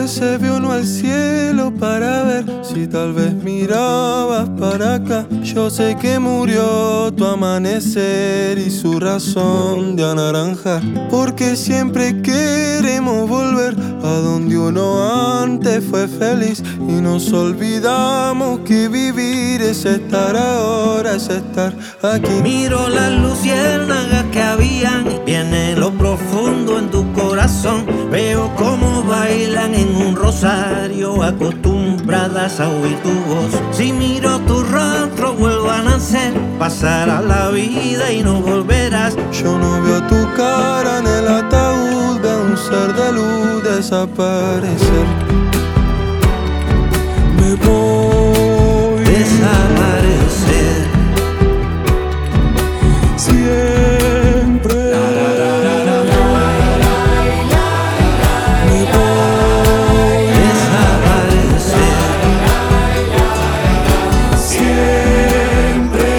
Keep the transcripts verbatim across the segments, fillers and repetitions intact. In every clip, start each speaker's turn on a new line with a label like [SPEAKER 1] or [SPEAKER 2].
[SPEAKER 1] fuese vi uno al cielo para ver si tal vez mirabas para acá. Yo sé que murió tu amanecer y su razón de anaranjar, porque siempre queremos volver a donde uno antes fue feliz y nos olvidamos que vivir es estar ahora, es estar aquí.
[SPEAKER 2] Miro las luciérnagas que habían bien en lo profundo en tu corazón. Veo cómo bailan en un rosario, acostumbradas a oír tu voz. Si miro tu rostro vuelvo a nacer, pasará la vida y no volverás.
[SPEAKER 1] Yo no veo tu cara en el ataúd, veo un ser de luz desaparecer. Me voy
[SPEAKER 2] desaparecer.
[SPEAKER 1] Siempre me voy
[SPEAKER 2] desaparecer.
[SPEAKER 1] Siempre.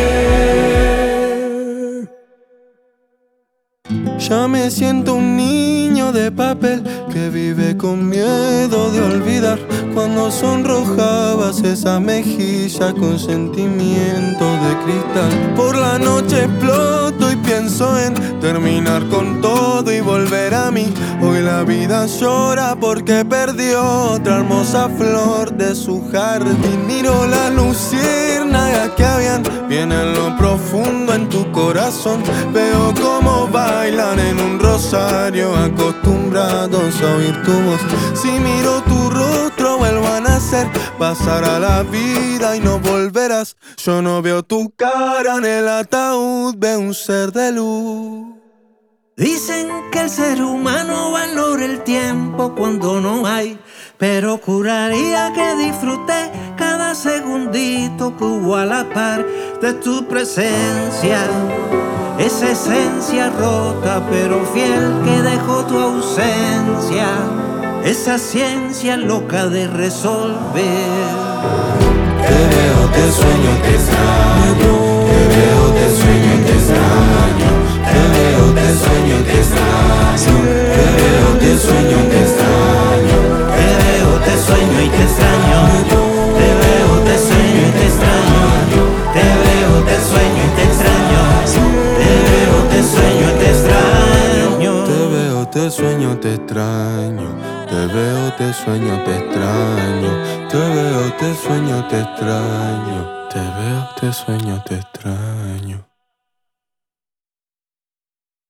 [SPEAKER 1] Ya me siento un niño de papel que vive con miedo de olvidar cuando sonrojabas esa mejilla con sentimiento de cristal. Por la noche exploto y pienso en terminar con todo y volver a mí. Hoy la vida llora porque perdió otra hermosa flor de su jardín. Miro las luciérnagas que habían bien en lo profundo en tu corazón. Veo cómo bailan en un rosario, acostumbrados a oír tu voz. Si miro tu rostro vuelvo a nacer, pasará la vida y no volverás. Yo no veo tu cara en el ataúd, veo un ser de luz.
[SPEAKER 2] Dicen que el ser humano valora el tiempo cuando no hay, pero juraría que disfruté cada segundito que hubo a la par de tu presencia. Esa esencia rota pero fiel que dejó tu ausencia. Esa ciencia loca de resolver.
[SPEAKER 1] Te veo, te sueño, te extraño. Te veo, te sueño, te extraño. Te veo, te sueño, te extraño. Te veo, te sueño, te extraño.
[SPEAKER 2] Te veo, te sueño y te extraño. Te veo, te sueño y te extraño. Te veo, te sueño y te extraño. Te veo, te sueño y te extraño.
[SPEAKER 1] Te veo, te sueño, te extraño. Te veo, te sueño, te extraño. Te veo, te sueño, te extraño. Te veo, te sueño, te extraño.